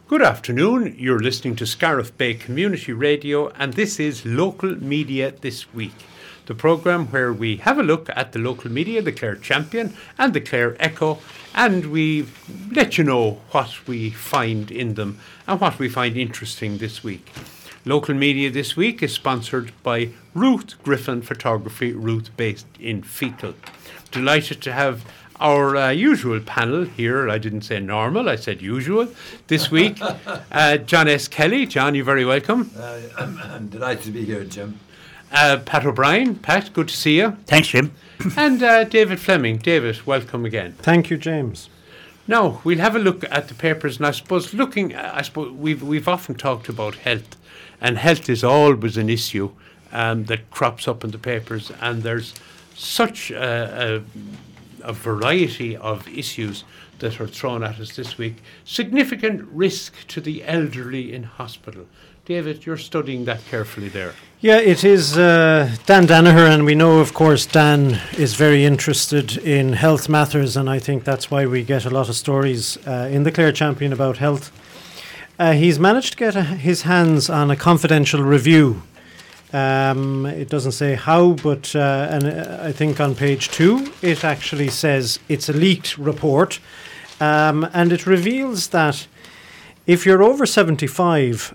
Good afternoon. You're listening to Scariff Bay Community Radio, and this is Local Media This Week, the programme where we have a look at the local media, the Clare Champion and the Clare Echo, and we let you know what we find in them and what we find interesting this week. Local Media This Week is sponsored by Ruth Griffin Photography, Ruth based in Fecal. Delighted to have our usual panel here. I didn't say normal, I said usual. This week, John S. Kelly. John, you're very welcome. I'm delighted to be here, Jim. Pat O'Brien. Pat, good to see you. Thanks, Jim. And David Fleming. David, welcome again. Thank you, James. Now, we'll have a look at the papers, and I suppose we've often talked about health, and health is always an issue that crops up in the papers, and there's such a variety of issues that are thrown at us this week. Significant risk to the elderly in hospital. David, you're studying that carefully there. Yeah, it is Dan Danaher, and we know, of course, Dan is very interested in health matters, and I think that's why we get a lot of stories in the Clare Champion about health. He's managed to get his hands on a confidential review. It doesn't say how, but and I think on page 2 it actually says it's a leaked report, and it reveals that if you're over 75,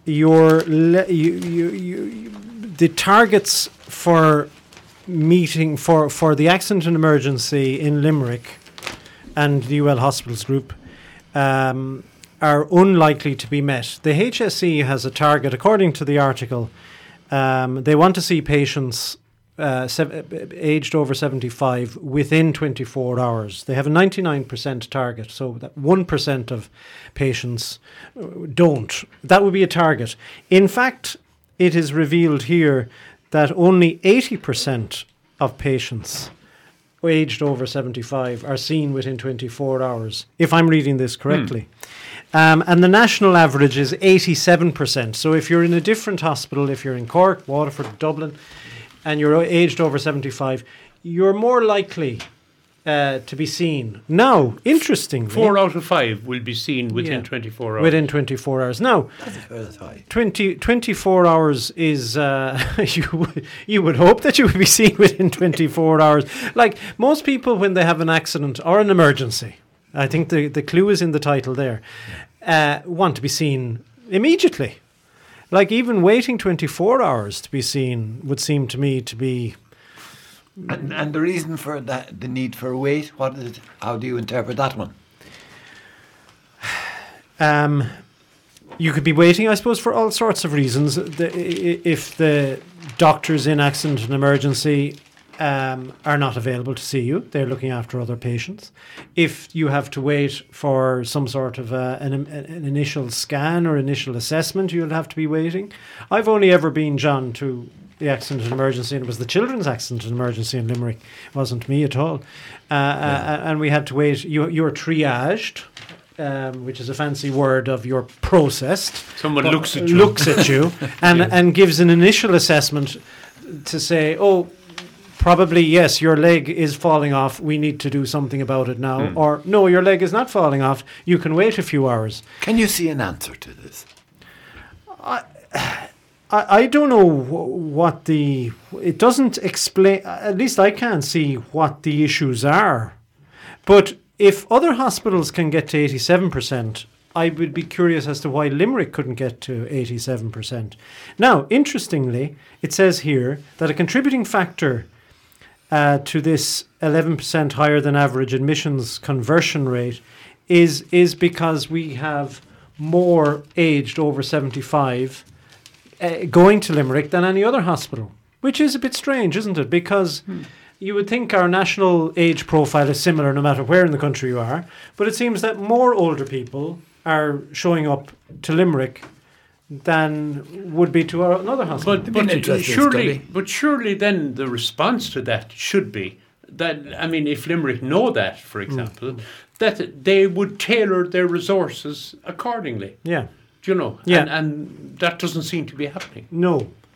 the targets for meeting for the accident and emergency in Limerick and the UL Hospitals Group are unlikely to be met. The HSE has a target, according to the article. They want to see patients aged over 75 within 24 hours. They have a 99% target, so that 1% of patients don't. That would be a target. In fact, it is revealed here that only 80% of patients aged over 75 are seen within 24 hours, if I'm reading this correctly. And the national average is 87%. So if you're in a different hospital, if you're in Cork, Waterford, Dublin, and you're aged over 75, you're more likely to be seen. Now, interestingly, 4 out of 5 will be seen within 24 hours. Within 24 hours. Now, That's high. 24 hours is, you would hope that you would be seen within 24 hours. Like most people when they have an accident or an emergency, I think the clue is in the title there, want to be seen immediately. Like even waiting 24 hours to be seen would seem to me to be... And the reason for that, the need for wait, what is it? How do you interpret that one? You could be waiting, I suppose, for all sorts of reasons. If the doctors in accident and emergency are not available to see you, they're looking after other patients. If you have to wait for some sort of an initial scan or initial assessment, you'll have to be waiting. I've only ever been, John, to the accident and emergency, and it was the children's accident and emergency in Limerick. It wasn't me at all. And we had to wait. You're triaged, which is a fancy word of you're processed. Someone looks at you. And gives an initial assessment to say, probably, yes, your leg is falling off. We need to do something about it now. Or, no, your leg is not falling off. You can wait a few hours. Can you see an answer to this? I don't know what it doesn't explain, at least I can't see what the issues are. But if other hospitals can get to 87%, I would be curious as to why Limerick couldn't get to 87%. Now, interestingly, it says here that a contributing factor to this 11% higher than average admissions conversion rate is because we have more aged over 75 going to Limerick than any other hospital, which is a bit strange, isn't it? Because you would think our national age profile is similar no matter where in the country you are, but it seems that more older people are showing up to Limerick than would be to another hospital. But surely then the response to that should be that, I mean, if Limerick know that, for example, that they would tailor their resources accordingly. Yeah. Do you know? Yeah. And that doesn't seem to be happening. No.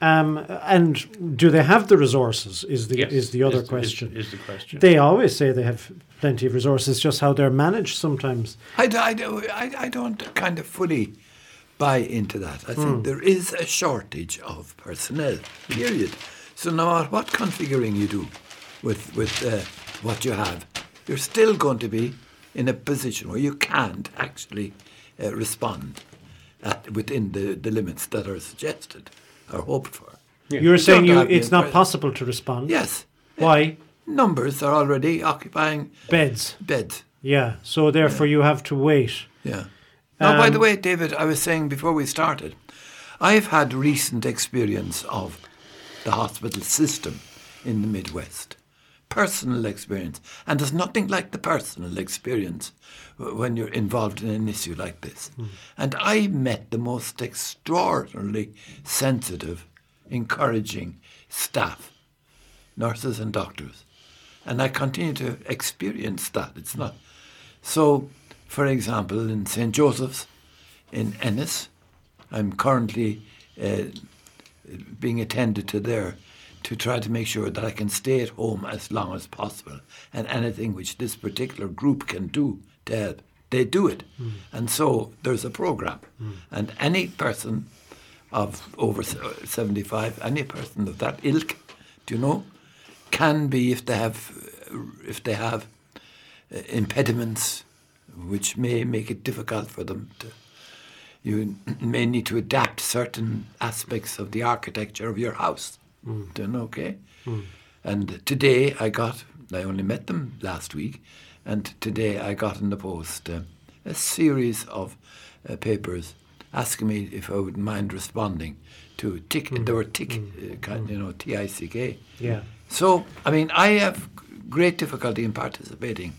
And do they have the resources? Is the other question. Is the question. They always say they have plenty of resources. Just how they're managed sometimes. I don't kind of fully buy into that. I think there is a shortage of personnel. Period. So no matter what configuring you do with what you have, you're still going to be in a position where you can't actually respond within the limits that are suggested or hoped for. Yeah. You're saying it's not possible to respond? Yes. Why? Numbers are already occupying beds. Yeah. So therefore you have to wait. Yeah. Now, by the way, David, I was saying before we started, I've had recent experience of the hospital system in the Midwest. Personal experience. And there's nothing like the personal experience when you're involved in an issue like this. And I met the most extraordinarily sensitive, encouraging staff, nurses and doctors. And I continue to experience that. It's not. So, for example, in St. Joseph's in Ennis, I'm currently being attended to there to try to make sure that I can stay at home as long as possible. And anything which this particular group can do to help, they do it. And so there's a programme. And any person of over 75, any person of that ilk, can be, if they have impediments which may make it difficult for them to, you may need to adapt certain aspects of the architecture of your house. Okay? And today I only met them last week, and today I got in the post a series of papers asking me if I wouldn't mind responding to the word TICK, TICK. Yeah. So, I mean, I have great difficulty in participating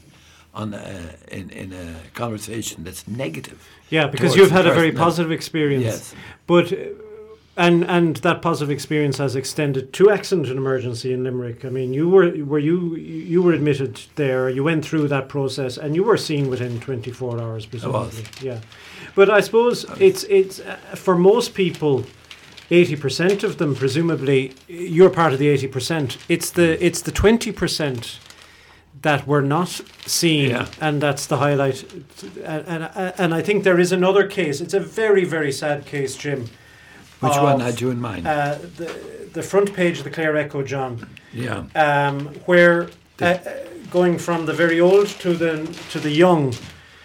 in a conversation that's negative. Yeah, because you've had a very positive experience. Yes. But and that positive experience has extended to accident and emergency in Limerick. I mean, you were admitted there. You went through that process, and you were seen within 24 hours, presumably. I was. Yeah. But I suppose it's for most people, 80% of them, presumably, you're part of the 80%. It's the 20% that were not seen, and that's the highlight. And I think there is another case. It's a very, very sad case, Jim. Which one had you in mind? The front page of the Clare Echo, John. Yeah. Where going from the very old to the young,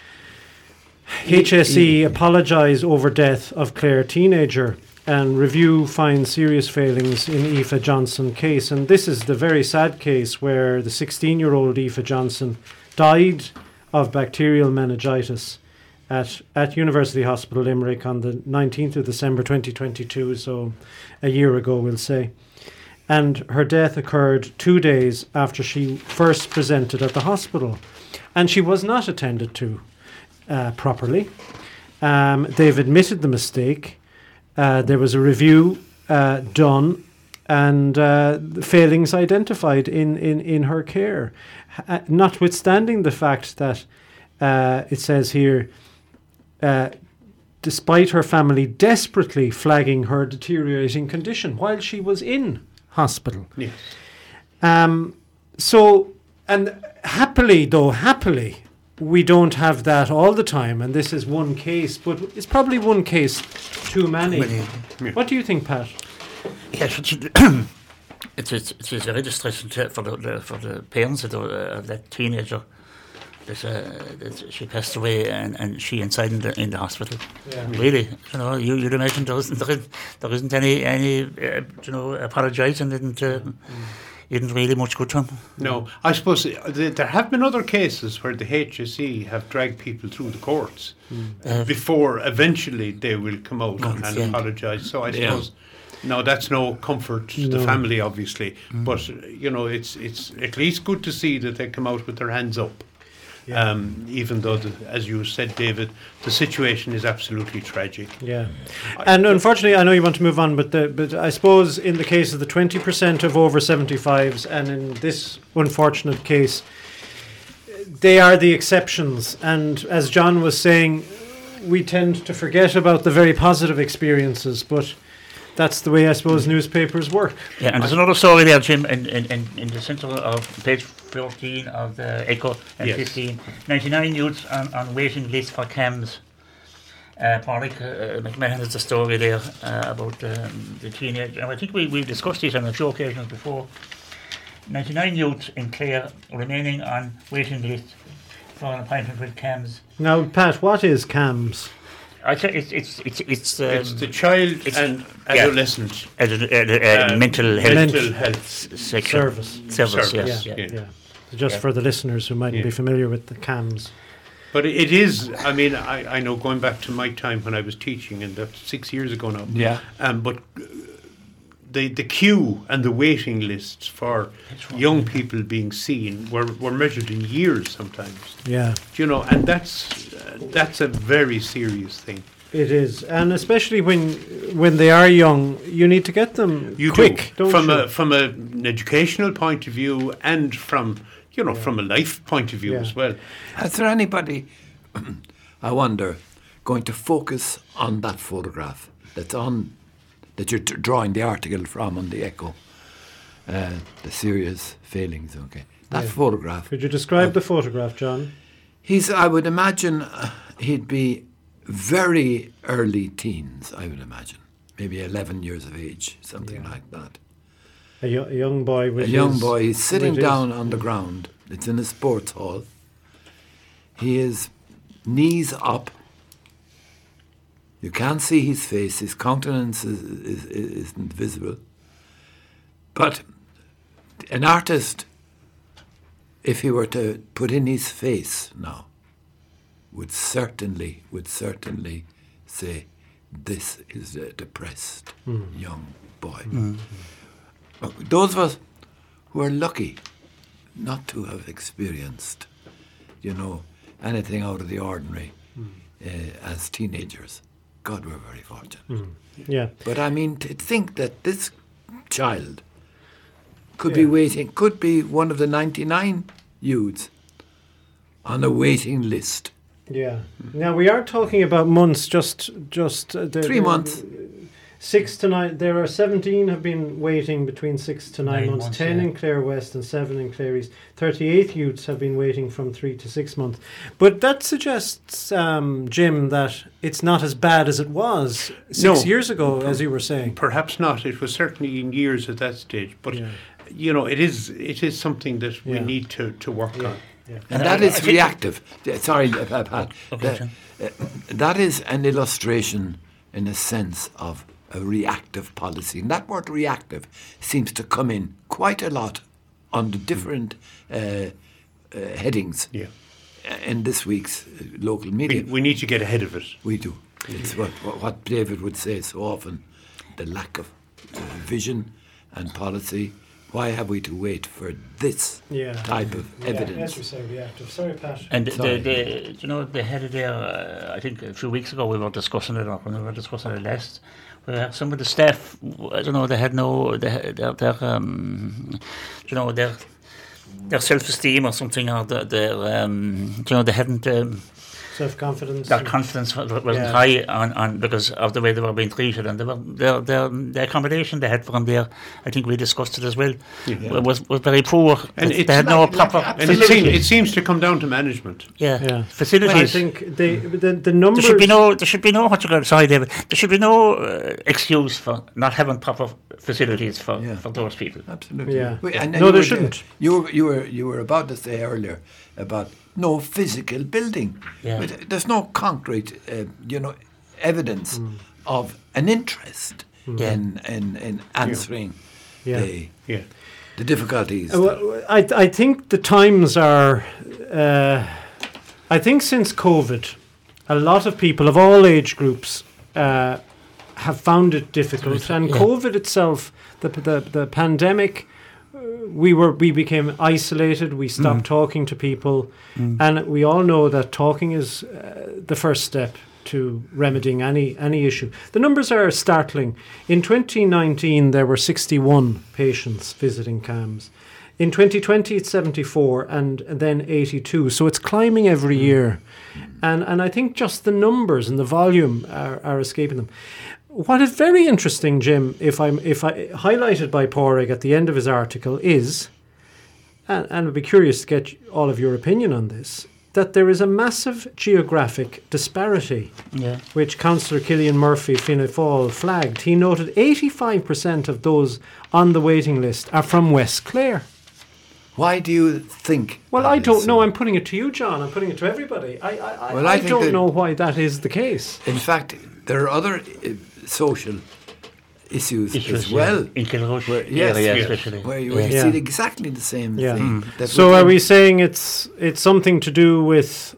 HSE apologise over death of Clare teenager, and review finds serious failings in Aoife Johnson case. And this is the very sad case where the 16-year-old Aoife Johnson died of bacterial meningitis at University Hospital Limerick on the 19th of December 2022, so a year ago we'll say. And her death occurred 2 days after she first presented at the hospital. And she was not attended to properly. They've admitted the mistake. There was a review done and the failings identified in her care. Notwithstanding the fact that it says here, despite her family desperately flagging her deteriorating condition while she was in hospital. Yes. So, and happily, we don't have that all the time, and this is one case, but it's probably one case too many. Yeah. What do you think, Pat? Yes, it's very distressing for the parents of that teenager. She passed away, and she inside in the hospital. Yeah. Really, you'd imagine there isn't any apologising isn't really much good to him. No, I suppose there have been other cases where the HSE have dragged people through the courts before eventually they will come out and apologise. So I suppose no, that's no comfort to the family, obviously. But it's at least good to see that they come out with their hands up. Yeah. Even though, as you said, David, the situation is absolutely tragic. Yeah, and unfortunately, I know you want to move on, but I suppose in the case of the 20% of over 75s, and in this unfortunate case, they are the exceptions. And as John was saying, we tend to forget about the very positive experiences, but that's the way I suppose newspapers work. Yeah, and there's another story there, Jim, in the centre of page 14 of the Echo and Yes. 15. 99 youths on waiting list for CAMS. Patrick McMahon has a story there about the teenage, and I think we've discussed this on a few occasions before. 99 youths in Clare remaining on waiting list for an appointment with CAMS. Now, Pat, what is CAMS? I think it's it's the child and yeah. adolescent mental health mental health section. Service, yes. Yeah, Yeah. yeah. Just Yeah. for the listeners who mightn't Yeah. be familiar with the CAMS. But it is, I mean, I know going back to my time when I was teaching, and that's 6 years ago now. Yeah. But the queue and the waiting lists for young people being seen were measured in years sometimes. Yeah, You know, and that's a very serious thing. it is. And especially when they are young, you need to get them You quick, do, don't you? from an educational point of view and from from a life point of view Yeah. as well. Is there anybody, I wonder, going to focus on that photograph that you're drawing the article from on the Echo, the serious failings? Okay, that Yeah. photograph. Could you describe the photograph, John? I would imagine he'd be very early teens. I would imagine maybe 11 years of age, something like that. A young boy with A young his- boy. He's sitting with his- down on the ground. It's in a sports hall. He is knees up. You can't see his face. His countenance isn't visible. But an artist, if he were to put in his face now, would certainly say, this is a depressed young boy. Those of us who are lucky not to have experienced, anything out of the ordinary as teenagers, God, we're very fortunate. Yeah. But I mean, to think that this child could be one of the 99 youths on a waiting list. Yeah. Now we are talking about months. Just 3 months. 6 to 9. There are 17 have been waiting between 6 to 9 months. 10 yeah. in Clare West and 7 in Clare East. 38 youths have been waiting from 3 to 6 months. But that suggests, Jim, that it's not as bad as it was 6 years ago, as you were saying. Perhaps not. It was certainly in years at that stage. But, Yeah. it is something that we Yeah. need to work on. Yeah. And that is reactive. Sorry, Pat. Okay, John. That is an illustration, in a sense, of a reactive policy. And that word reactive seems to come in quite a lot on the different headings in this week's local media. We need to get ahead of it. We do. It's what David would say so often, the lack of vision and policy. Why have we to wait for this type of evidence? As we say, reactive. Sorry, Pat. And Sorry. they had it there, I think a few weeks ago we were discussing it, or when we were discussing it last, where some of the staff, I don't know, they had their self-esteem or something, or they hadn't, Self-confidence. their confidence wasn't high on because of the way they were being treated, and the accommodation they had from there, I think we discussed it as well, was very poor. And They had no proper And it seems to come down to management. facilities. I think the numbers. There should be no what you got. Sorry, David. There should be no excuse for not having proper facilities for those people. Absolutely. Yeah. And No, you there were- shouldn't. You were about to say earlier about no physical building. Yeah. But there's no concrete, evidence of an interest in answering the difficulties. Well, I think the times are. I think since COVID, a lot of people of all age groups have found it difficult, and COVID itself, the pandemic. We became isolated. We stopped talking to people, and we all know that talking is the first step to remedying any issue. The numbers are startling. In 2019, there were 61 patients visiting CAMS. In 2020, it's 74, and then 82. So it's climbing every year, and I think just the numbers and the volume are escaping them. what is very interesting, Jim, if I highlighted by Pádraig at the end of his article is, and I'd be curious to get all of your opinion on this, that there is a massive geographic disparity, which Councillor Killian Murphy, Fianna Fáil, flagged. He noted 85% of those on the waiting list are from West Clare. Why do you think? Well, I don't know. I'm putting it to you, John. I'm putting it to everybody. I don't know why that is the case. In fact, there are other social issues as well. In Kilrush area, especially. Where you see exactly the same thing. So are we saying it's something to do with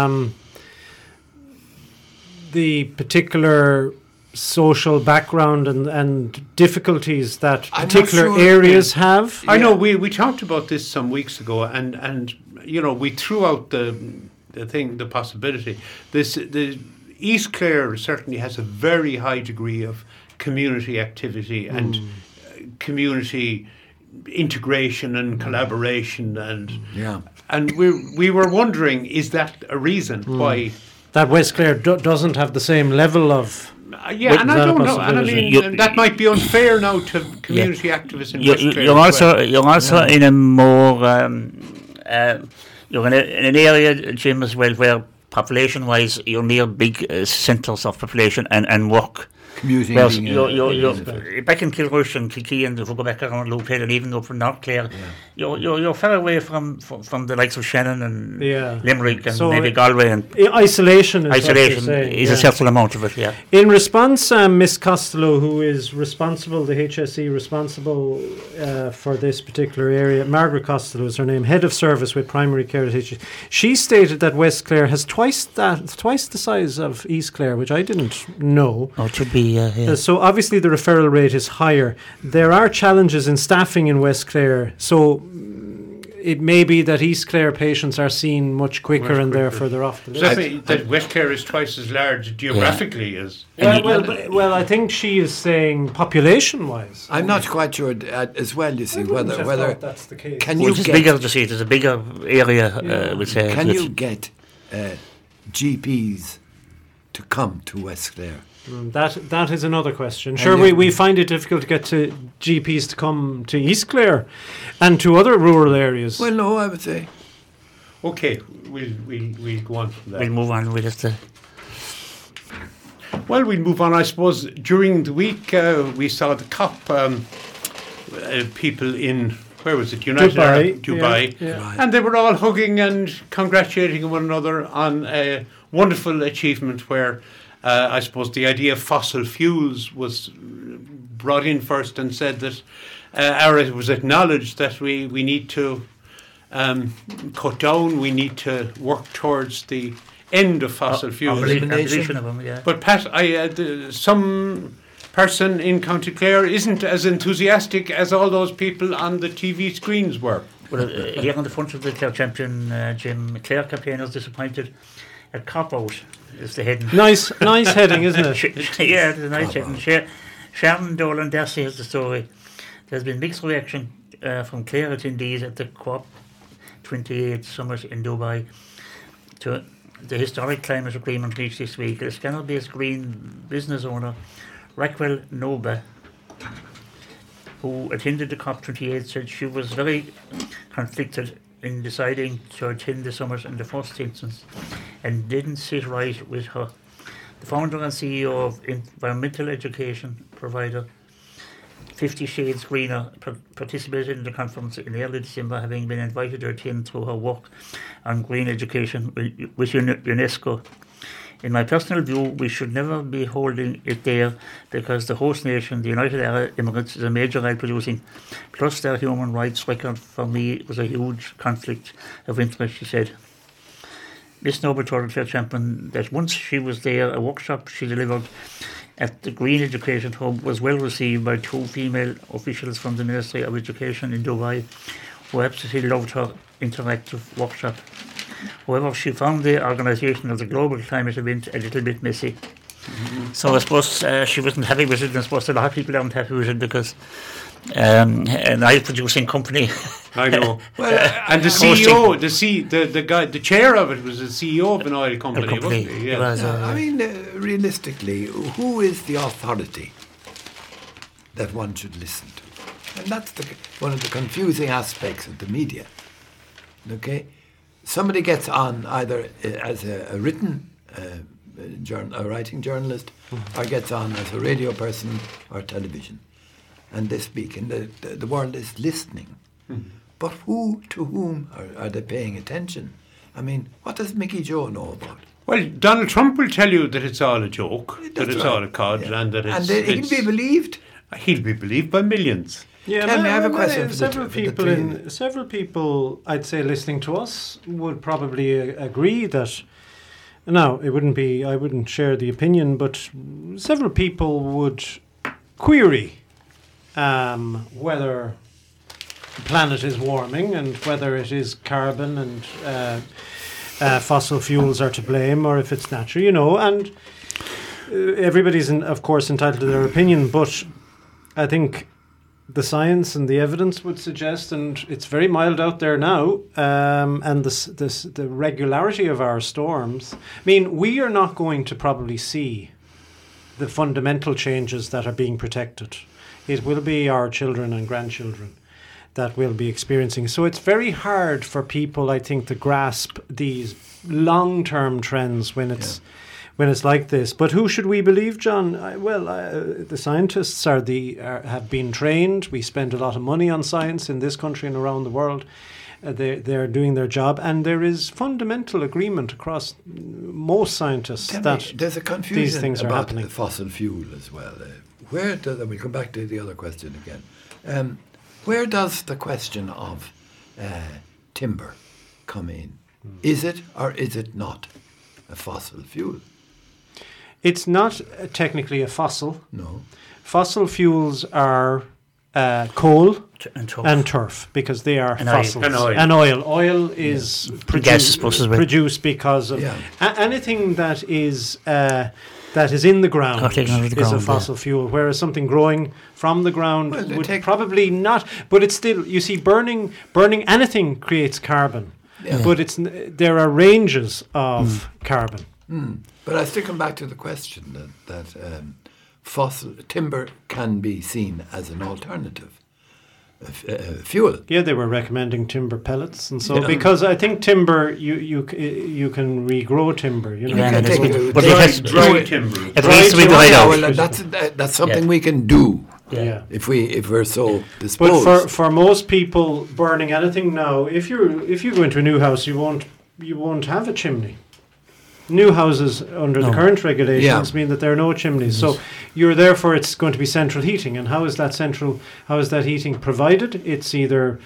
the particular social background and difficulties that particular areas have? I know we talked about this some weeks ago, and we threw out the possibility. The East Clare certainly has a very high degree of community activity and community integration and collaboration, and we were wondering, is that a reason why that West Clare doesn't have the same level of and I don't know, and I mean that might be unfair now to community activists in West Clare. You're also in a more you're in an area, Jim, as well, where population-wise you're near big centres of population and work. Commuting. Well, you're back in Kilrush and Kilkee, and if we go back around Loop Hill and even up from North Clare, you're far away from the likes of Shannon and Limerick and maybe Galway. And isolation is a certain amount of it, In response, Miss Costello, who is responsible, the HSE responsible for this particular area, Margaret Costello is her name, head of service with primary care at HSE, she stated that West Clare has twice the size of East Clare, which I didn't know. Oh, it should be. So obviously the referral rate is higher. There are challenges in staffing in West Clare, so it may be that East Clare patients are seen much quicker and they're further off the list. Does that mean that West Clare is twice as large geographically as? Well, I think she is saying population-wise. I'm not quite sure as well. You see whether that's the case. Can you get bigger? To see it, there's a bigger area. Can you get GPs to come to West Clare? That is another question. Sure, we find it difficult to get to GPs to come to East Clare and to other rural areas. Well, no, I would say. Okay, we'll go on from that. We'll move on. We'll move on. I suppose during the week we saw the COP people in, where was it? United Arab, Dubai. Yeah. And they were all hugging and congratulating one another on a wonderful achievement where I suppose the idea of fossil fuels was brought in first and said that it was acknowledged that we need to cut down, we need to work towards the end of fossil fuels. Abolition of them, But Pat, some person in County Clare isn't as enthusiastic as all those people on the TV screens were. Well, here on the front of the Clare Champion, Jim, Clare campaigners disappointed at cop-out is the heading. Nice heading, isn't it? It's a nice heading. Sharon Dolan Darcy has the story. There's been mixed reaction from Clare attendees at the COP 28 summit in Dubai to the historic climate agreement reached this week. A Scanner-based green business owner, Raquel Noba, who attended the COP28, said she was very conflicted in deciding to attend the summit in the first instance and didn't sit right with her. The founder and CEO of environmental education provider 50 Shades Greener participated in the conference in early December, having been invited to attend through her work on green education with UNESCO. In my personal view, we should never be holding it there because the host nation, the United Arab Emirates, is a major oil producing. Plus their human rights record for me was a huge conflict of interest, she said. Miss Noble told the Clare Champion that once she was there, a workshop she delivered at the Green Education Hub was well received by two female officials from the Ministry of Education in Dubai who absolutely loved her interactive workshop. However, she found the organisation of the global climate event a little bit messy. Mm-hmm. So I suppose she wasn't happy with it, and I suppose a lot of people aren't happy with it because An oil producing company. I know. Well, And the CEO, the guy, the chair of it was the CEO of an oil company, wasn't he? It Yeah. was, I mean, realistically, who is the authority that one should listen to? And that's one of the confusing aspects of the media. Okay? Somebody gets on either as a written a writing journalist, or gets on as a radio person or television, and they speak, and the world is listening. But to whom are they paying attention? I mean, what does Mickey Joe know about? Well, Donald Trump will tell you that it's all a joke, that That's it's right. all a cod, Yeah. and that it's... And he'll be believed. He'll be believed by millions. Yeah, Tell me, I have a question for several the three people of you. several people, I'd say, listening to us would probably agree that. Now, it wouldn't be. I wouldn't share the opinion, but several people would query whether the planet is warming and whether it is carbon and fossil fuels are to blame, or if it's natural. You know, and everybody's, of course, entitled to their opinion, but I think the science and the evidence would suggest, and it's very mild out there now, and the regularity of our storms. I mean, we are not going to probably see the fundamental changes that are being protected. It will be our children and grandchildren that will be experiencing. So it's very hard for people, I think, to grasp these long-term trends when it's like this. But who should we believe, John? The scientists have been trained. We spend a lot of money on science in this country and around the world. They're doing their job, and there is fundamental agreement across most scientists There's a confusion these things are about happening. the fossil fuel as well. We'll come back to the other question again. Where does the question of timber come in? Is it or is it not a fossil fuel? It's not technically a fossil. No. Fossil fuels are coal And and turf, because they are And oil. fossils. And oil. And oil. Oil is Gas, I suppose, as well. produced because of Yeah. anything that is in the ground Cutting under the is a ground, fossil fuel, whereas something growing from the ground Well, they would take- probably not. But it's still, you see, burning anything creates carbon. Yeah. But there are ranges of carbon. But I still come back to the question that fossil timber can be seen as an alternative fuel. Yeah, they were recommending timber pellets, and so Yeah. because I think timber, you can regrow timber. You know, Yeah, can and it's take good. it- But dry- it has Dry timber. It needs to be dried Yeah, out. well, that's something we can do yeah. if we're so But disposed. for most people, burning anything now, if you go into a new house, you won't have a chimney. New houses under the No. current regulations Yeah. mean that there are no chimneys. So therefore it's going to be central heating. And how is that heating provided? It's either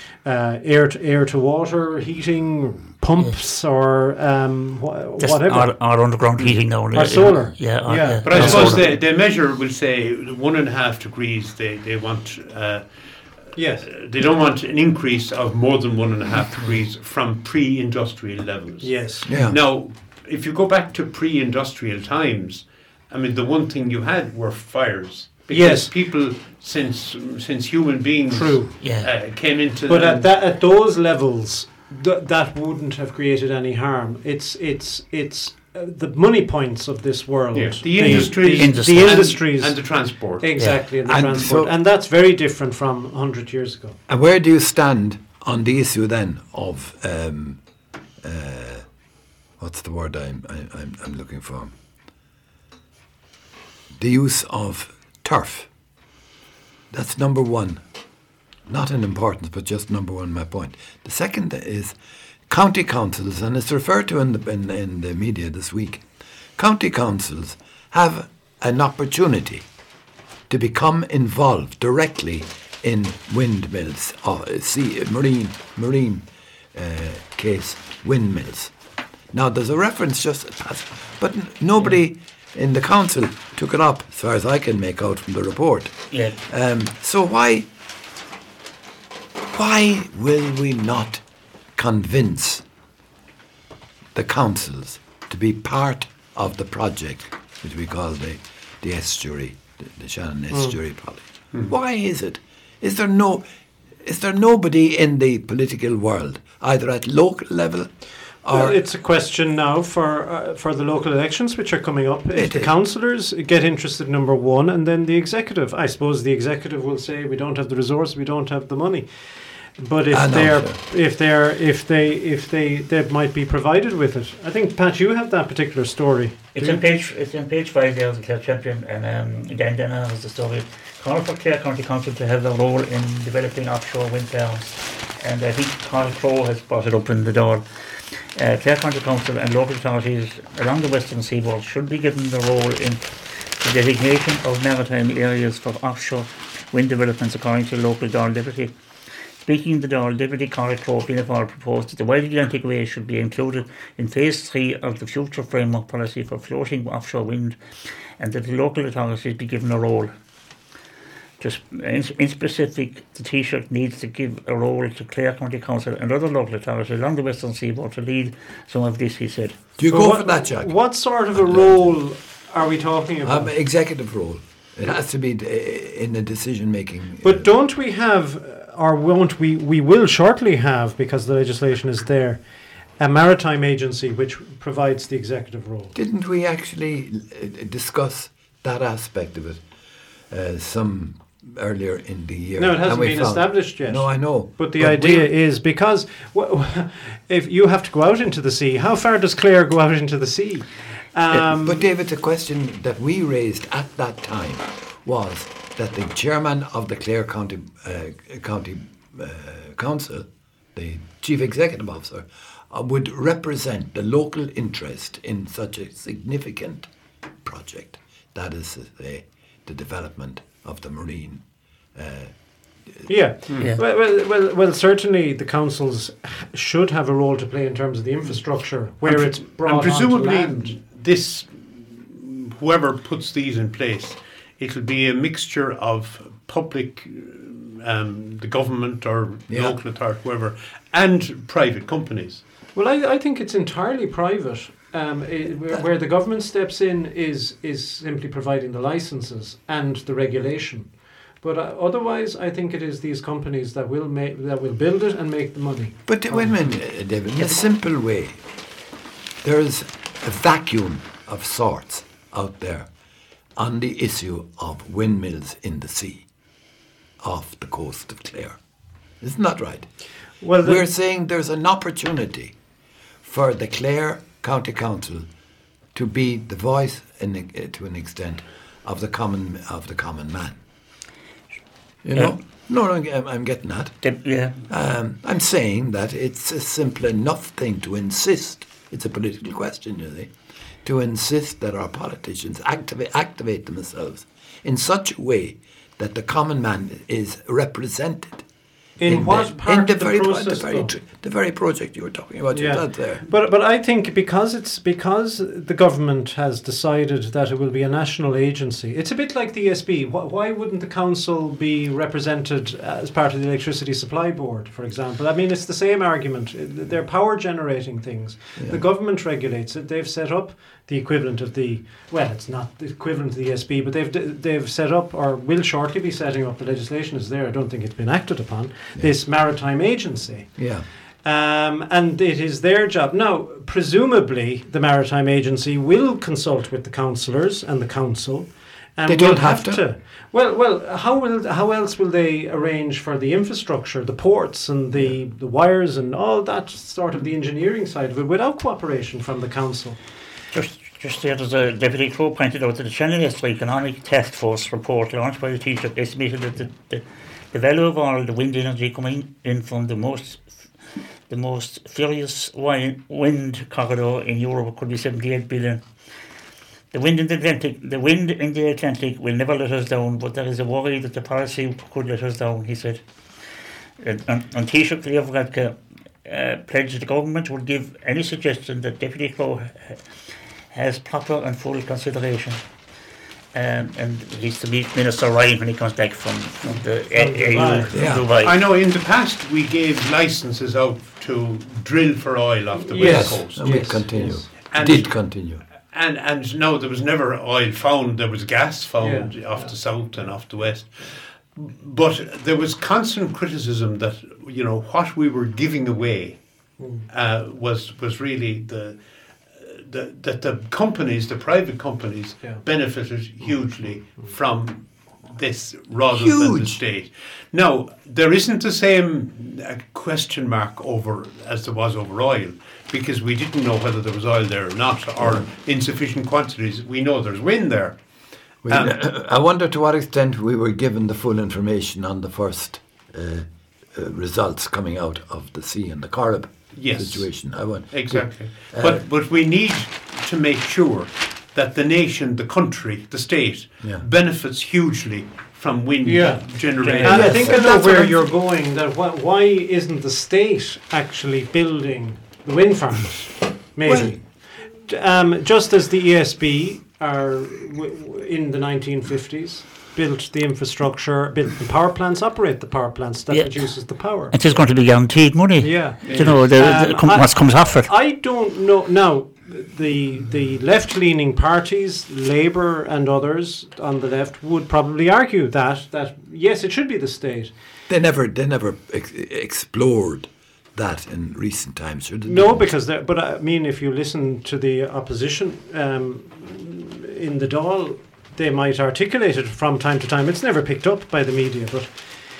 air to water heating, pumps, or Just whatever. Or underground heating now. Or solar. Yeah. Yeah. But I or suppose solar. the measure will say 1.5 degrees. They want. Yes. They don't want an increase of more than 1.5 degrees from pre-industrial levels. Yes. Yeah. Now, if you go back to pre-industrial times, I mean, the one thing you had were fires. Because Yes. people, since human beings True. Yeah. came into But them, at those levels, that wouldn't have created any harm. It's the money points of this world. Yeah, the industries, industry. the industries, and the transport. exactly, and the And transport, so- and that's very different from 100 years ago. And where do you stand on the issue then of what's the word I'm looking for? The use of turf. That's number one. Not in importance, but just number one, my point. The second is county councils, and it's referred to in the media this week. County councils have an opportunity to become involved directly in windmills, marine case windmills. Now, there's a reference just past, but nobody in the council took it up, as far as I can make out from the report. Yeah. So why will we not convince the councils to be part of the project, which we call the estuary, the Shannon Estuary Project? Why is it Is there nobody in the political world, either at local level or... Well, it's a question now for the local elections which are coming up. If the councillors get interested, number one, and then the executive. I suppose the executive will say we don't have the resource, we don't have the money. But if they might be provided with it. I think, Pat, you have that particular story. It's on page 5 there of the Clare Champion, and Dan Denner has the story. Call for Clare County Council to have a role in developing offshore wind farms, and I think Carl Crowe has brought it up in the door. Clare County Council and local authorities along the western seaboard should be given the role in the designation of maritime areas for offshore wind developments, according to local Dáil Deputy. Speaking in the Dáil, Deputy Carl Crowe proposed that the Wild Atlantic Way should be included in Phase 3 of the future framework policy for floating offshore wind, and that the local authorities be given a role. Just in specific, the Taoiseach needs to give a role to Clare County Council and other local authorities along the western seaboard to lead some of this, he said. Do you go for that, Jack? What sort of a role are we talking about? Executive role. It has to be in the decision-making. But don't we have, or won't we will shortly have, because the legislation is there, a maritime agency which provides the executive role? Didn't we actually discuss that aspect of it some earlier in the year? No, it hasn't been established yet. No, I know. But the idea is, because if you have to go out into the sea, how far does Clare go out into the sea? But David, the question that we raised at that time was that the chairman of the Clare County Council, the chief executive officer, would represent the local interest in such a significant project. That is the development of the marine. Well, certainly the councils should have a role to play in terms of the infrastructure where it's brought and presumably onto land. This, whoever puts these in place, it'll be a mixture of public, the government or local authority, whoever, and private companies. Well, I think it's entirely private. Where the government steps in is simply providing the licenses and the regulation. But otherwise, I think it is these companies that will build it and make the money. But wait a minute, David. In a simple way, there is a vacuum of sorts out there on the issue of windmills in the sea, off the coast of Clare. Isn't that right? Well, we're saying there's an opportunity for the Clare County Council to be the voice, to an extent, of the common man. You know? No, I'm getting that. I'm saying that it's a simple enough thing to insist. It's a political question, you see, to insist that our politicians activate themselves in such a way that the common man is represented. In what part of the process? The very project you were talking about, there. But I think because the government has decided that it will be a national agency, it's a bit like the ESB. Why wouldn't the council be represented as part of the Electricity Supply Board, for example? I mean, it's the same argument. They're power generating things. Yeah. The government regulates it. They've set up the equivalent of it's not the equivalent of the ESB, but they've set up, or will shortly be setting up, the legislation is there, I don't think it's been acted upon, this maritime agency. Yeah. And it is their job. Now, presumably, the maritime agency will consult with the councillors and the council. And they don't have to. Well, how else will they arrange for the infrastructure, the ports and the wires and all that sort of the engineering side of it without cooperation from the council? Just there, as Deputy Crowe pointed out, that the Channel Economic Task Force report launched by the Taoiseach estimated that the value of all the wind energy coming in from the most furious wind corridor in Europe could be 78 billion. The wind in the Atlantic will never let us down, but there is a worry that the policy could let us down, he said. And Taoiseach Leo Varadkar pledged the government would give any suggestion that Deputy Crowe has proper and full consideration. And he's to meet Minister Ryan when he comes back from the AU Dubai. I know in the past we gave licences out to drill for oil off the west coast. And we continue. Did continue. And no, there was never oil found. There was gas found off the south and off the west. But there was constant criticism that, you know, what we were giving away was really that the companies, the private companies, benefited hugely from this rather than the state. Now, there isn't the same question mark over as there was over oil, because we didn't know whether there was oil there or not, or insufficient quantities. We know there's wind there. I wonder to what extent we were given the full information on the first results coming out of the sea and the Corrib situation. Exactly. But we need to make sure that the nation, the country, the state benefits hugely from wind generation. And I think I know where you're going. That why isn't the state actually building the wind farms? Maybe. Just as the ESB are in the 1950s built the infrastructure, built the power plants, operate the power plants that produces the power. It is going to be guaranteed money. Yeah. You know, what comes after it. I don't know. Now, the left-leaning parties, Labour and others on the left, would probably argue that yes, it should be the state. They never explored that in recent times, should they? No, because but I mean, if you listen to the opposition in the Dáil, they might articulate it from time to time. It's never picked up by the media, but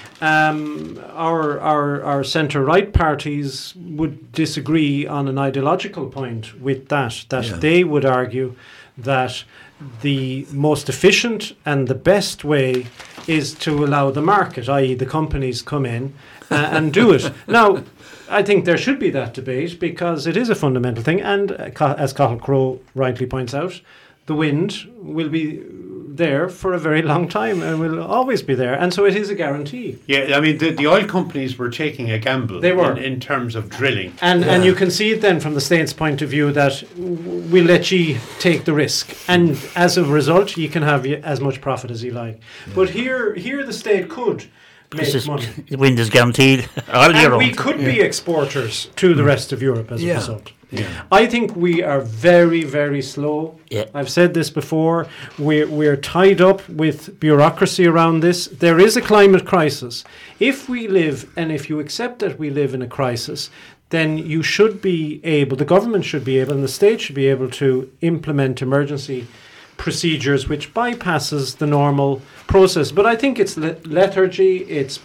our centre-right parties would disagree on an ideological point with that they would argue that the most efficient and the best way is to allow the market, i.e. the companies, come in and do it. Now, I think there should be that debate because it is a fundamental thing, and as Cathal Crowe rightly points out, the wind will be there for a very long time and will always be there, and so it is a guarantee. Yeah, I mean the oil companies were taking a gamble. They were in terms of drilling, and you can see it then from the state's point of view that we'll let you take the risk, and as a result, you can have as much profit as you like. But here the state could make money. The wind is guaranteed all year round. We could be exporters to the rest of Europe as a result. Yeah. I think we are very, very slow. Yeah. I've said this before. We're tied up with bureaucracy around this. There is a climate crisis. If we live, and if you accept that we live in a crisis, then you should be able, the government should be able, and the state should be able to implement emergency procedures which bypasses the normal process. But I think it's lethargy,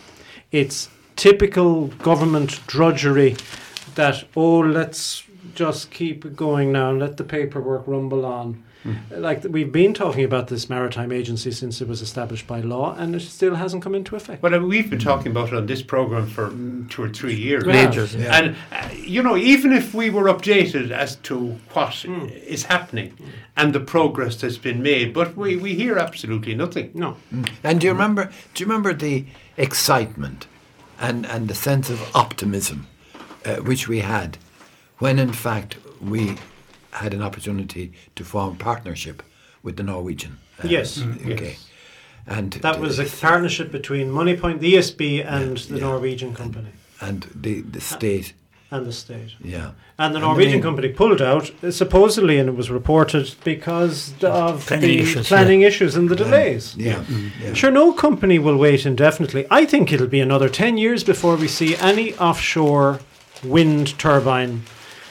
it's typical government drudgery that, let's just keep it going now and let the paperwork rumble on. Like we've been talking about this maritime agency since it was established by law, and it still hasn't come into effect. Well, we've been talking about it on this programme for 2 or 3 years. And you know, even if we were updated as to what is happening and the progress that's been made, but we hear absolutely nothing. No. And do you remember the excitement and the sense of optimism which we had when in fact we had an opportunity to form partnership with the Norwegian. Yes. Okay. And that was a partnership between Moneypoint, the ESB, and the Norwegian company. And the state. And the state. Yeah. And the Norwegian company pulled out, supposedly, and it was reported, because of planning issues and the delays. Yeah. Sure, no company will wait indefinitely. I think it'll be another 10 years before we see any offshore wind turbine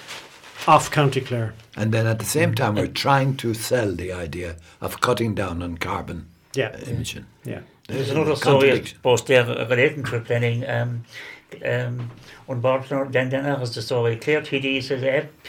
off County Clare. And then at the same time, we're trying to sell the idea of cutting down on carbon emission. Yeah. There's another story post there relating to planning. On board then has the story. Clare TD says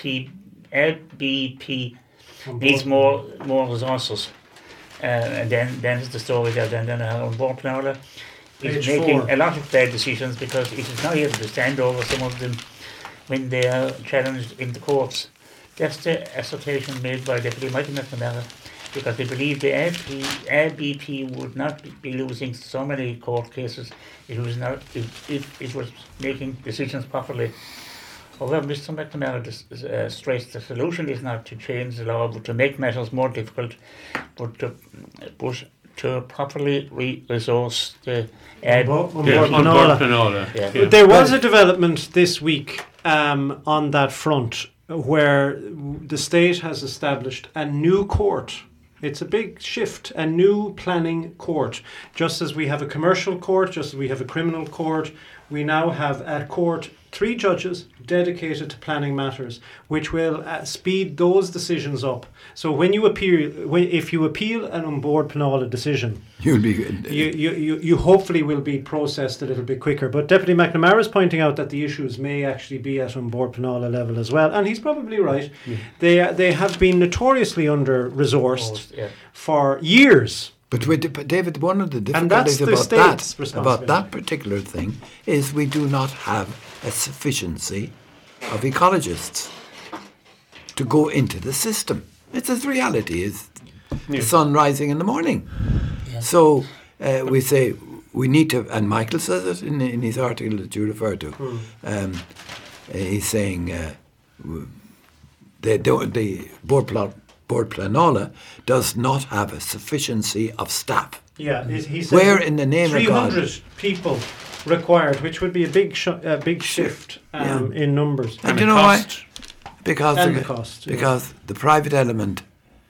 LBP needs more resources. And then is the story there. Then on board now is making a lot of bad decisions because it is not able to stand over some of them when they are challenged in the courts. That's the assertion made by Deputy Michael McNamara, because they believe the LBP would not be losing so many court cases if it was making decisions properly. However, Mr. McNamara stressed the solution is not to change the law, but to make matters more difficult, but to properly resource the There was a development this week on that front where the state has established a new court It's a big shift, a new planning court. Just as we have a commercial court, just as we have a criminal court, we now have at court 3 judges dedicated to planning matters, which will speed those decisions up. So when you if you appeal an Bord Pleanála decision, You'll be good. you hopefully will be processed a little bit quicker. But Deputy McNamara is pointing out that the issues may actually be at Bord Pleanála level as well, and he's probably right. They have been notoriously under-resourced for years. But David, one of the And that's difficulties the about state's about that particular thing is we do not have a sufficiency of ecologists to go into the system. It's a reality. It's the sun rising in the morning. Yeah. So we say we need to, and Michael says it in his article that you refer to. He's saying the Bord Pleanála does not have a sufficiency of staff. Yeah, he said Where in the name of God? 300 people required, which would be a big shift in numbers. And you know why? Because the private element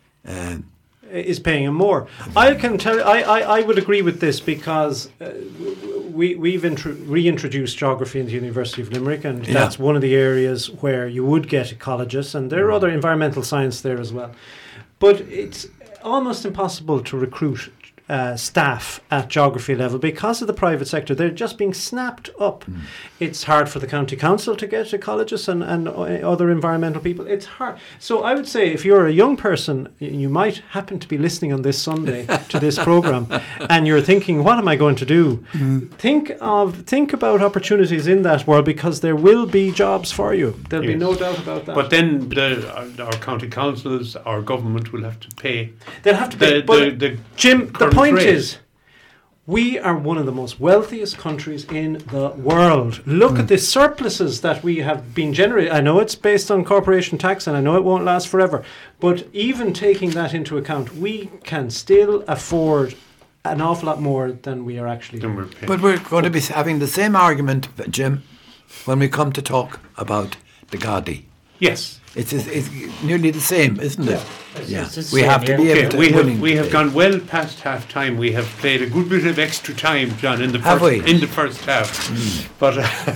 is paying him more. I can tell. I would agree with this because we've reintroduced geography in the University of Limerick, and that's one of the areas where you would get ecologists, and there are other environmental science there as well. But it's almost impossible to recruit staff at geography level because of the private sector. They're just being snapped up. It's hard for the county council to get ecologists and other environmental people. It's hard. So I would say if you're a young person, you might happen to be listening on this Sunday to this programme and you're thinking, what am I going to do? Think about opportunities in that world, because there will be jobs for you. There'll be no doubt about that. But then our county councils, our government will have to pay. They'll have to pay. But Jim, the point is, we are one of the most wealthiest countries in the world. Look at the surpluses that we have been generating. I know it's based on corporation tax and I know it won't last forever, but even taking that into account, we can still afford an awful lot more than we are actually doing. But we're going to be having the same argument, Jim, when we come to talk about the Gardaí. Yes. It's nearly the same, isn't it? Yeah. We have to be able to. We have gone well past half time. We have played a good bit of extra time, John, in the first half. But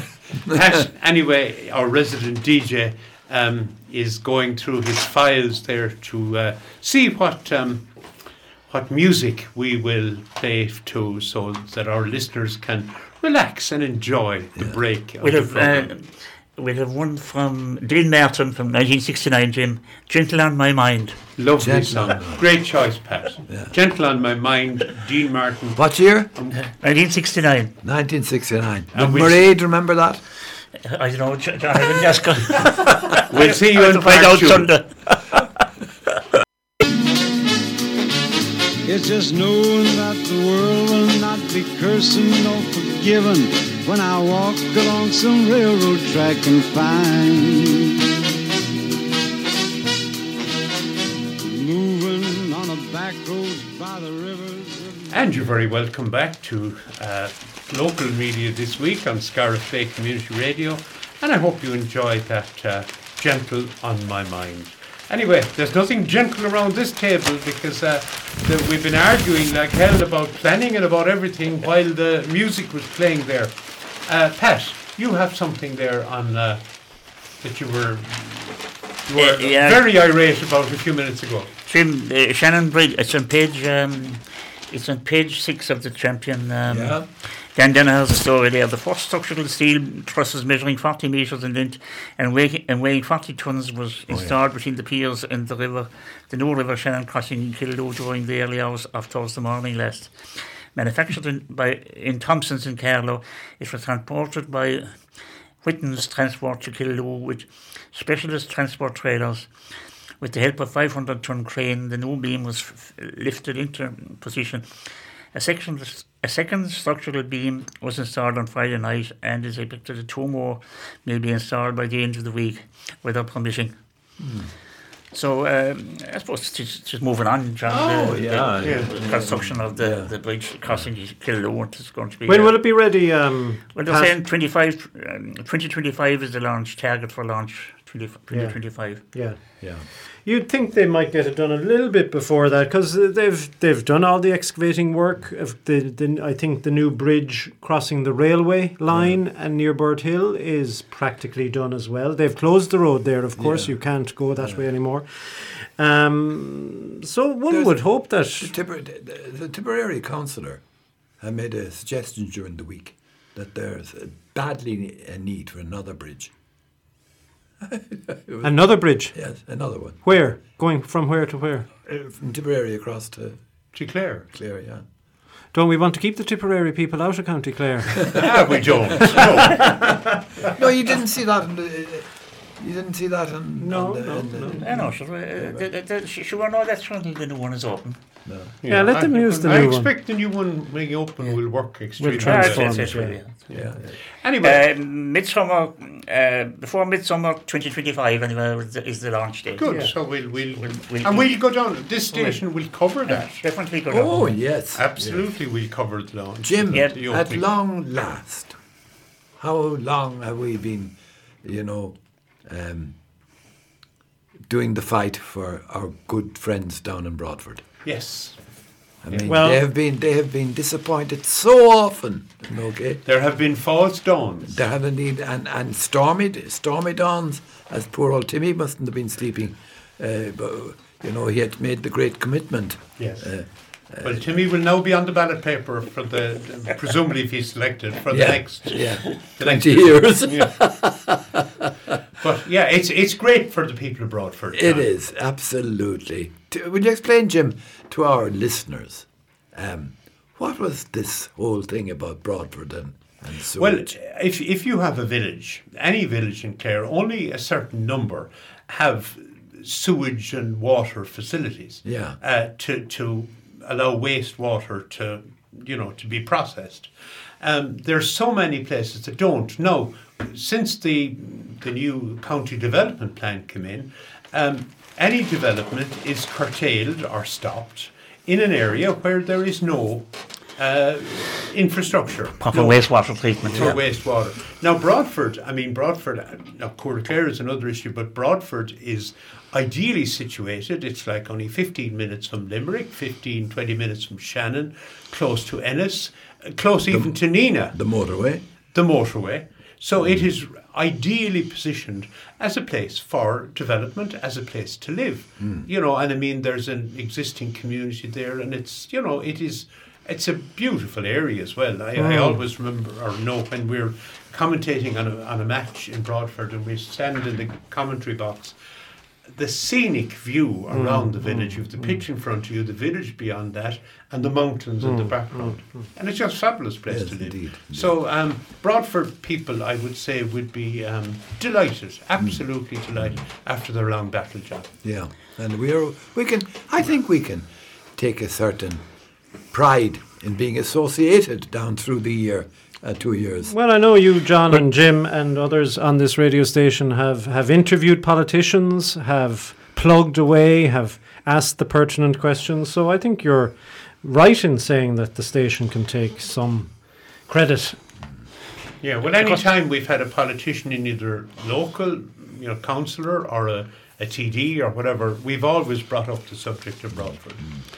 anyway, our resident DJ is going through his files there to see what music we will play to, so that our listeners can relax and enjoy the break. We'll have one from Dean Martin from 1969, Jim. Gentle on My Mind. Lovely song. Great choice, Pat. Yeah. Gentle on My Mind, Dean Martin. What year? 1969. 1969. Mairead, remember that? I don't know, John. I didn't ask. We'll see you in part 2. Sunday. It's just knowing that the world will not be cursing or forgiven when I walk along some railroad track and find moving on a back road by the rivers. And you're very welcome back to local media this week on Scariff Bay Community Radio, and I hope you enjoyed that Gentle on My Mind. Anyway, there's nothing gentle around this table because we've been arguing like hell about planning and about everything while the music was playing there. Pat, you have something there on that you were very irate about a few minutes ago. Jim, Shannon Bridge. It's on page 6 of the Champion. Dan has a story there. The first structural steel trusses measuring 40 metres in length and weighing 40 tonnes was installed between the piers and the new river Shannon crossing in Kildare during the early hours of Thursday morning last. Manufactured in Thompson's in Carlow, it was transported by Whitton's Transport to Kildare with specialist transport trailers. With the help of a 500-ton crane, the new beam was lifted into position. A second structural beam was installed on Friday night and is expected that 2 more may be installed by the end of the week, weather permitting. So I suppose just moving on, John. The construction of the bridge crossing Kildare is going to be. When will it be ready? Well, they're saying 2025 is the launch target for launch 2025. Yeah. Yeah. You'd think they might get it done a little bit before that, because they've done all the excavating work. Of I think the new bridge crossing the railway line and near Bird Hill is practically done as well. They've closed the road there, of course. Yeah. You can't go that way anymore. So one would hope that... The Tipperary councillor made a suggestion during the week that there's badly a need for another bridge. Another bridge? Yes, another one. Where? Going from where to where? From Tipperary across to Clare. Clare, yeah. Don't we want to keep the Tipperary people out of County Clare? We don't. No. No, you didn't see that in the... You didn't see that in... No, on the, no. in the- I know, she won't know that's when the new one is open. No. Yeah, let them use the I new one. expect the new one being open will work extremely Will transform. well. That's yeah. really, Yeah. Anyway, midsummer, before midsummer 2025 anyway is the launch date. good. Yeah. So we'll We'll- we'll go down. This station will cover that. Definitely go Oh, down. yes. Absolutely, we'll cover the launch. Jim, Yeah. The at opening. long last, how long have we been, doing the fight for our good friends down in Broadford? Yes, I mean, Well- they have been disappointed so often. Okay, there have been false dawns. they have indeed, and stormy dawns. As poor old Timmy mustn't have been sleeping, but he had made the great commitment. Yes. Well, Timmy will now be on the ballot paper for presumably if he's selected for the next the 20 years. Yeah. But yeah, it's great for the people of Broadford. It John. is, absolutely. Would you explain, Jim, to our listeners, what was this whole thing about Broadford and Well, sewage? if you have a village, any village in Clare, only a certain number have sewage and water facilities. Yeah. To allow wastewater to be processed. There's so many places that don't. Now, since the new county development plan came in, any development is curtailed or stopped in an area where there is no infrastructure. Proper wastewater treatment. For wastewater. Now, Broadford, now Clare is another issue, but Broadford is ideally situated. It's like only 15 minutes from Limerick, 20 minutes from Shannon, close to Ennis, close even to Nina. The motorway? The motorway. So it is ideally positioned as a place for development, as a place to live. And there's an existing community there, and it's a beautiful area as well. I always remember or know when we're commentating on a match in Broadford and we stand in the commentary box, the scenic view around the village. You have the pitch in front of you, the village beyond that, and the mountains in the background. And it's just a fabulous place Yes, to live. indeed. So Broadford people, I would say, would be delighted, absolutely delighted, after their long battle job. Yeah. And I think we can take a certain pride in being associated down through the year, 2 years. Well, I know you, John, and Jim, and others on this radio station have interviewed politicians, have plugged away, have asked the pertinent questions. So I think you're right in saying that the station can take some credit. Yeah, well, any time we've had a politician in either local, councillor or a TD or whatever, we've always brought up the subject of Broadford.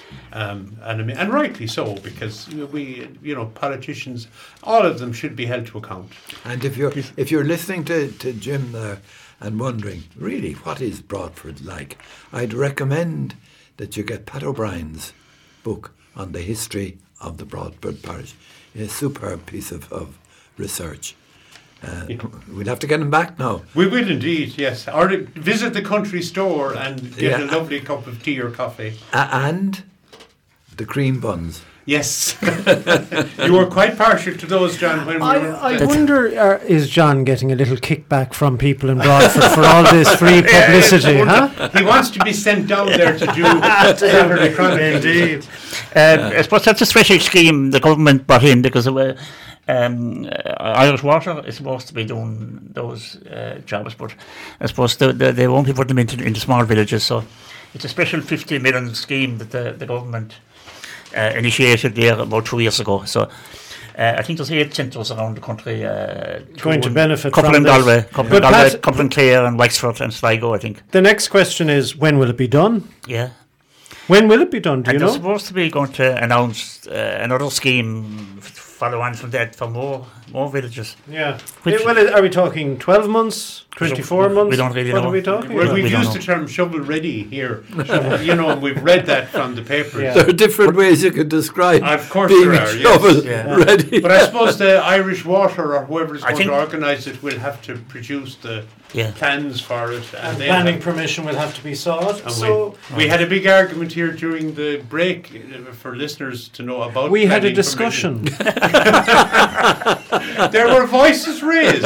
And rightly so, because politicians, all of them should be held to account. And if you're listening to Jim there and wondering, really, what is Broadford like? I'd recommend that you get Pat O'Brien's book on the history of the Broadford parish. A superb piece of research. We'll have to get him back now. We will indeed, yes. Or visit the country store and get a lovely cup of tea or coffee. And the cream buns. Yes. You were quite partial to those, John, when we were... I wonder, is John getting a little kickback from people in Broadford for all this free publicity, huh? He wants to be sent down there to do Saturday Chronicle. Indeed. I suppose that's a special scheme the government brought in because of Irish Water is supposed to be doing those jobs, but I suppose they won't be putting them into small villages. So it's a special 50 million scheme that the government initiated there about 2 years ago. So I think there's 8 centres around the country. Going to benefit couple from in this. Galway, couple in But Galway, Pat- couple in Clare and Wexford and Sligo, I think. The next question is, when will it be done? Yeah. When will it be done? Do you And they're know? supposed to be going to announce another scheme follow on from that for more villages. Yeah. Which- Are we talking 12 months? 24 We months? don't really what know. are we talking Well, about? we've We don't used know. the term shovel ready here. You know, and we've read that from the papers. Yeah. There are different ways you could describe Of course being there a are, yes. shovel Yeah. ready. But I suppose the Irish Water or whoever is I going to think- organise it will have to produce the Yeah. plans for it. And they planning have- permission will have to be sought. and So we had a big argument here during the break for listeners to know about. we had a planning discussion. permission. There were voices raised.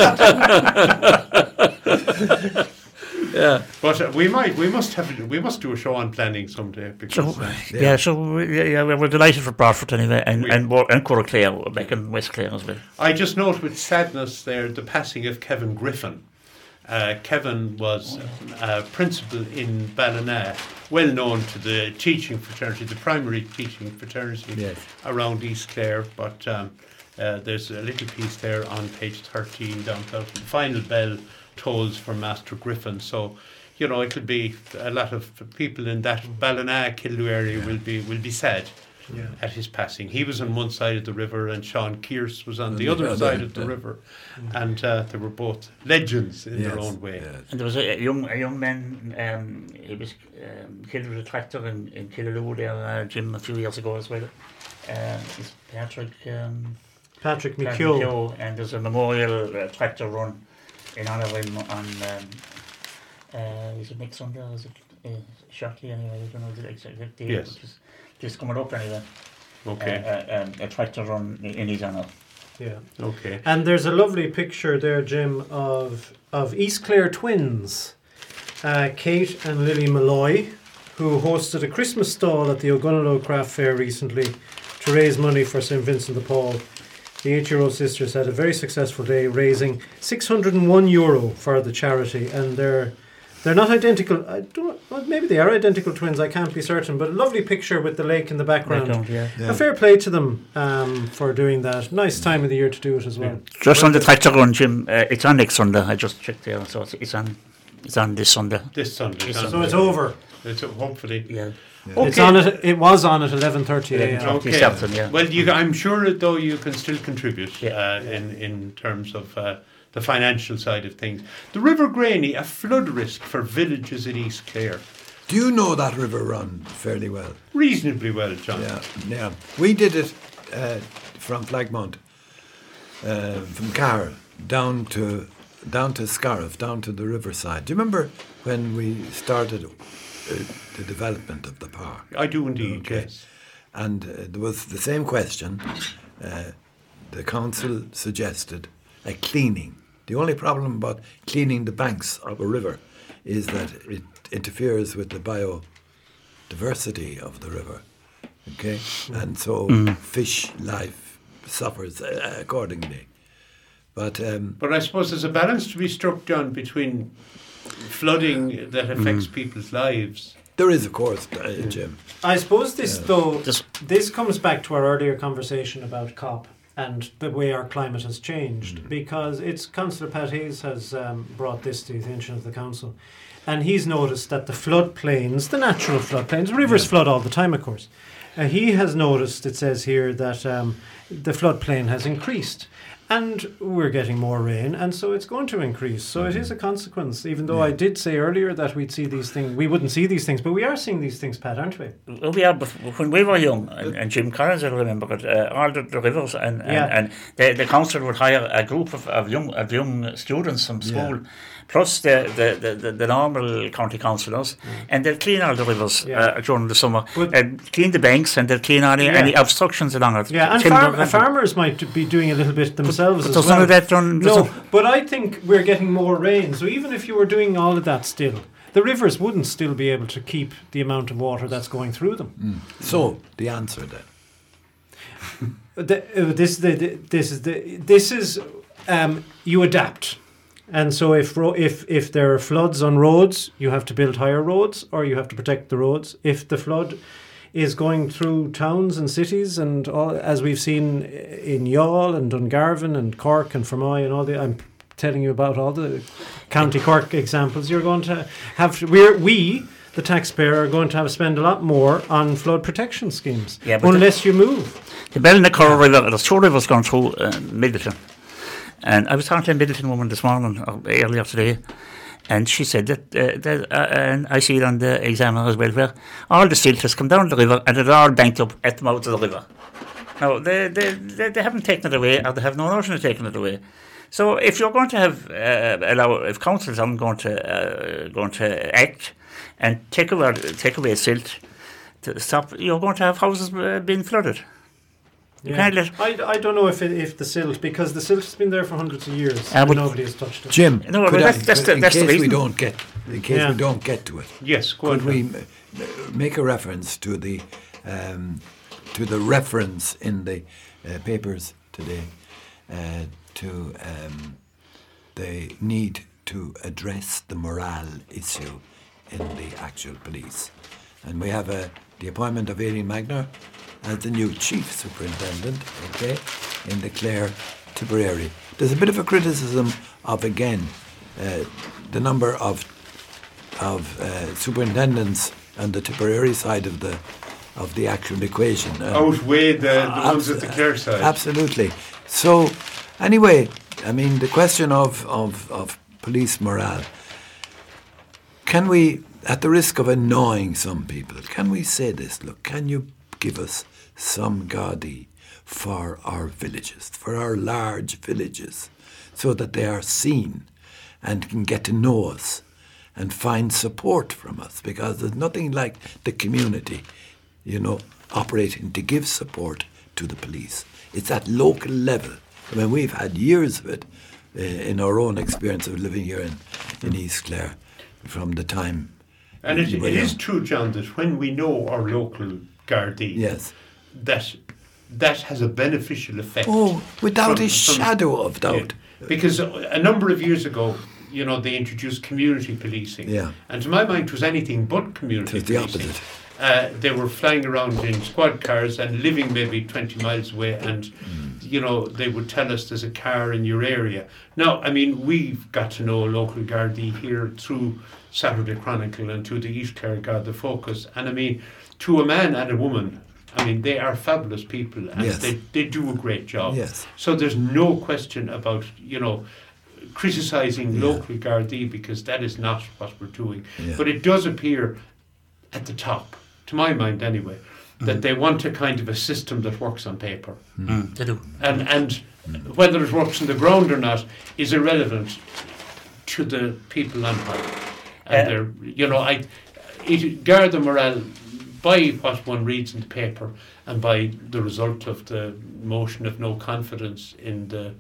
Yeah. But we must do a show on planning someday. Because, So we're delighted for Bradford anyway, and We- and Curra Clare, back in West Clare as well. I just note with sadness there the passing of Kevin Griffin. Kevin was principal in Ballina, well known to the teaching fraternity, the primary teaching fraternity Yes. around East Clare. But there's a little piece there on page 13 down to the final bell tolls for Master Griffin. So, you know, it'll be a lot of people in that Ballina, Kildare area will be sad. Yeah. At his passing. He was on one side of the river and Sean Kearse was on the other side of the river. And they were both legends in their own way. Yes. And there was a young man, he was killed with a tractor in Killaloo there, Jim, a few years ago as well. It's Patrick Patrick McHugh. McHugh, and there's a memorial tractor run in honour of him on, is it next Sunday or is it shortly anyway? I don't know the exact date. Yes. But just coming up anyway. Okay. A tractor run in his honour. Yeah. Okay. And there's a lovely picture there, Jim, of East Clare twins, Kate and Lily Malloy, who hosted a Christmas stall at the Ogunalo Craft Fair recently to raise money for St Vincent de Paul. The 8-year-old sisters had a very successful day, raising €601 for the charity, and they're not identical. Well, maybe they are identical twins. I can't be certain, but a lovely picture with the lake in the background. Yeah. A fair play to them for doing that. Nice time of the year to do it as well. Just on the tractor run, Jim, it's on next Sunday. I just checked there, so it's on this Sunday. This Sunday. So So it's over. It's hopefully. Yeah. Okay. It's on it. It was on at 11:30 a.m. Okay. This afternoon, yeah. Well, I'm sure though you can still contribute Yeah. in terms of the financial side of things. The River Graney, a flood risk for villages in East Clare. Do you know that river run fairly well? Reasonably well, John. Yeah. We did it from Flagmount, from Carr down to Scariff, down to the riverside. Do you remember when we started the development of the park? I do indeed, Okay. yes. And there was the same question. The council suggested a cleaning. The only problem about cleaning the banks of a river is that it interferes with the biodiversity of the river. Okay? And so fish life suffers accordingly. But But I suppose there's a balance to be struck, John, between flooding that affects people's lives. there is, of course, Jim. I suppose this Just- this comes back to our earlier conversation about COP and the way our climate has changed, because it's Councillor Pat Hayes has brought this to the attention of the council, and he's noticed that the floodplains, the natural floodplains, rivers flood all the time, of course. He has noticed, it says here, that the floodplain has increased. And we're getting more rain, and so it's going to increase. So it is a consequence, even though I did say earlier that we wouldn't see these things, but we are seeing these things, Pat, aren't we? Well, we are, when we were young, and Jim Collins, I remember it, all the rivers, and the council would hire a group of young students from school, plus the normal county councillors, and they'll clean all the rivers during the summer, and clean the banks, and they'll clean any obstructions along it. Yeah, and Timber farmers might be doing a little bit themselves as there's well. none of that done. No, but I think we're getting more rain, so even if you were doing all of that still, the rivers wouldn't still be able to keep the amount of water that's going through them. So, the answer then. This is you adapt. And so if there are floods on roads, you have to build higher roads or you have to protect the roads. is going through towns and cities, and as we've seen in Youghal and Dungarvan and Cork and Fermoy and all the. I'm telling you about all the County Cork examples. You're going to have we, the taxpayer, are going to have to spend a lot more on flood protection schemes unless you move. The Bellinacor River, there's 2 rivers going through Middleton. And I was talking to a Middleton woman this morning, or earlier today, and she said that and I see it on the Examiner as well, where all the silt has come down the river and it's all banked up at the mouth of the river. Now, they haven't taken it away, or they have no notion of taking it away. So if you're going to have if councils aren't going to act and take away silt to stop, you're going to have houses being flooded. You can't let. I don't know if the silt, because the silt has been there for hundreds of years and nobody has touched it. Jim, no, that's the reason. We don't get to it. Yes, go could on. we make a reference to the reference in the papers today to the need to address the morale issue in the actual police, and we have the appointment of Aileen Magner as the new chief superintendent, in the Clare Tipperary. There's a bit of a criticism of, again, the number of superintendents on the Tipperary side of the actual equation. Outweigh the ones at the Clare side. Absolutely. So, anyway, I mean, the question of police morale, can we, at the risk of annoying some people, can we say this? Look, can you give us some Gardaí for our villages, for our large villages, so that they are seen and can get to know us and find support from us? Because there's nothing like the community, operating to give support to the police. It's at local level. I mean, we've had years of it in our own experience of living here in East Clare from the time. And it is true, John, that when we know our local Gardaí, yes, that has a beneficial effect. Oh, without a shadow of doubt. Yeah, because a number of years ago, they introduced community policing. Yeah. And to my mind, it was anything but community policing. It was the opposite. They were flying around in squad cars and living maybe 20 miles away, and they would tell us there's a car in your area. Now, I mean, we've got to know local Gardaí here through Saturday Chronicle and to the East Clare Garda Focus, and I mean, to a man and a woman, I mean, they are fabulous people, and yes, they do a great job. Yes. So there's no question about, criticising local Gardaí, because that is not what we're doing. Yeah. But it does appear at the top, to my mind anyway, that they want a kind of a system that works on paper. They do. And whether it works on the ground or not is irrelevant to the people on high. And Garda morale, by what one reads in the paper and by the result of the motion of no confidence in the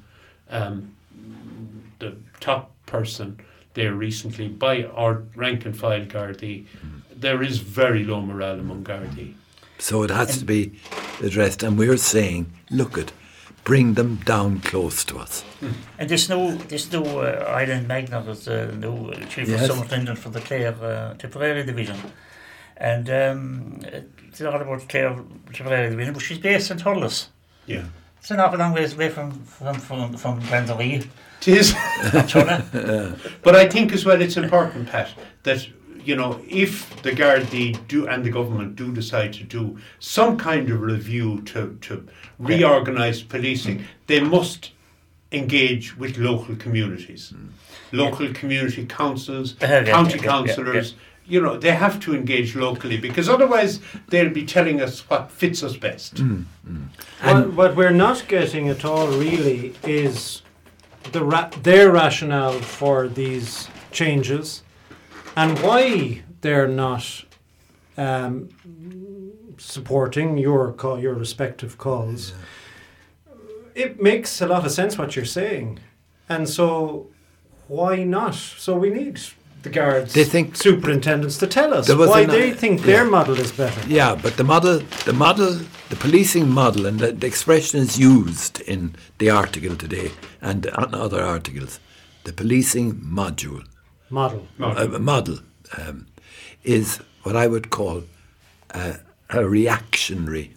top person there recently, by our rank and file Gardaí, there is very low morale among Gardaí. So it has to be addressed, and we're saying, bring them down close to us. And this new Aileen Magner is the new chief of superintendent for the Clare Tipperary division. And it's all about Clare Tipperary division, but she's based in Thurles. Yeah. It's an awful long ways away from Grandarí. It is. But I think as well it's important, Pat, that if the Gardaí do and the government do decide to do some kind of review to reorganise policing, they must engage with local communities, local community councils, county councillors. They have to engage locally, because otherwise they'll be telling us what fits us best. And what we're not getting at all really is their rationale for these changes and why they're not supporting your respective calls. It makes a lot of sense what you're saying, and so why not? So we need the guards, superintendents, to tell us why they think their model is better. Yeah, but the policing model, and the expression is used in the article today and on other articles, the policing model is what I would call a a reactive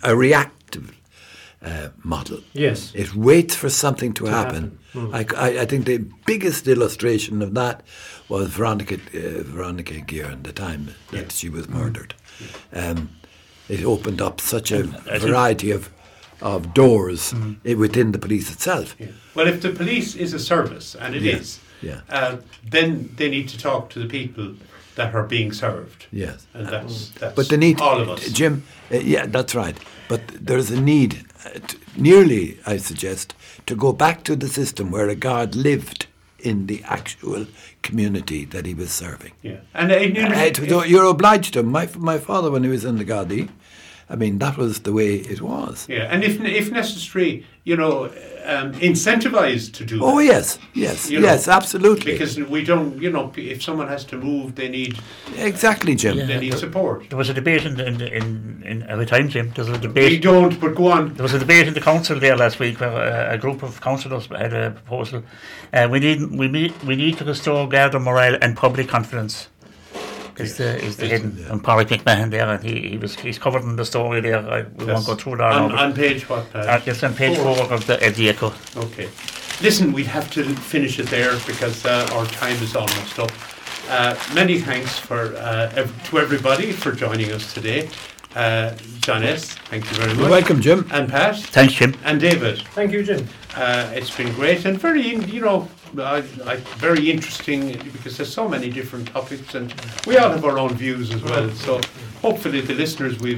model. Yes. It waits for something to happen. I think the biggest illustration of that was Veronica Guerin, the time that she was murdered. It opened up such a variety of doors within the police itself. Yeah. Well, if the police is a service, and it is, then they need to talk to the people that are being served. Yes. And that's but the need, all of us. Jim, yeah, that's right. But there's a need, nearly, I suggest, to go back to the system where a guard lived in the actual community that he was serving. Yeah. And you're obliged to. My father, when he was in the Gardaí, I mean, that was the way it was. Yeah, and if necessary, incentivised to do that. Oh, yes, absolutely. Because we don't, if someone has to move, they need... Exactly, Jim. They need support. There was a debate in every time, Jim. There's a debate. We don't, but go on. There was a debate in the council there last week where a group of councillors had a proposal. We need to restore Garda morale and public confidence. Is the heading on Pádraig McMahon there, and he's covered in the story there. We won't go through that. On page what? It's on page 4 of the Echo. Okay. Listen, we'd have to finish it there because our time is almost up. Many thanks to everybody for joining us today. John S., thank you very much. You're welcome, Jim. And Pat. Thanks, Jim. And David. Thank you, Jim. It's been great and very, very interesting because there's so many different topics and we all have our own views as well. So hopefully the listeners the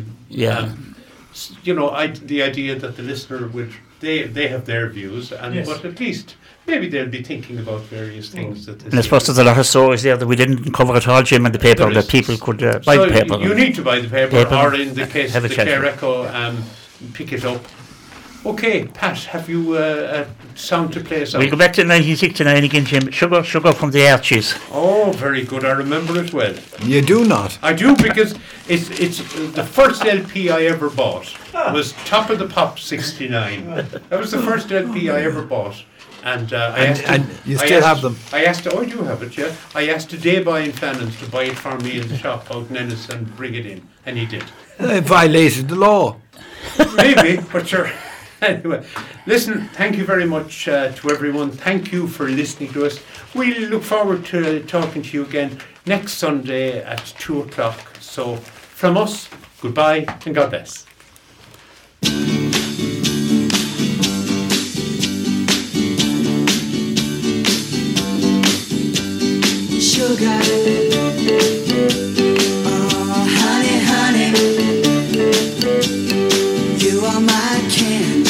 idea that the listener they have their views but at least maybe they'll be thinking about various things. And I suppose there's a lot of stories there that we didn't cover at all, Jim, in the paper that people could buy the paper. You need to buy the paper or in the case of the Clare Echo, pick it up. Okay, Pat, have you a sound to play us out? We'll go back to 1969 again, Jim. Sugar from the Archies. Oh, very good. I remember it well. You do not? I do, because it's the first LP I ever bought was Top of the Pop 69. That was the first LP I ever bought. And you still have them? I asked, I do have it, yeah. I asked a day boy in Fannon's to buy it for me in the shop out in Ennis and bring it in, and he did. They violated the law. Maybe, but sure. Anyway, listen, thank you very much to everyone. Thank you for listening to us. We look forward to talking to you again next Sunday at 2 o'clock. So, from us, goodbye and God bless. Sugar, oh honey, honey, you are my candy.